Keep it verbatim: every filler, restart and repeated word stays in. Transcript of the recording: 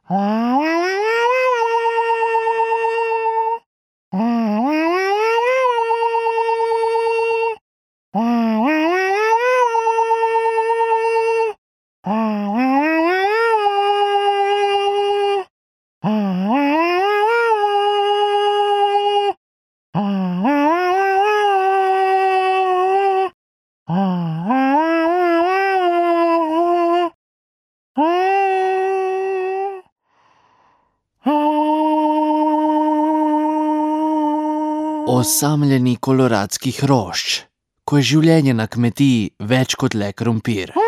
Osamljeni koloradskih rož, ko je življenje na kmetiji več kot le krompir.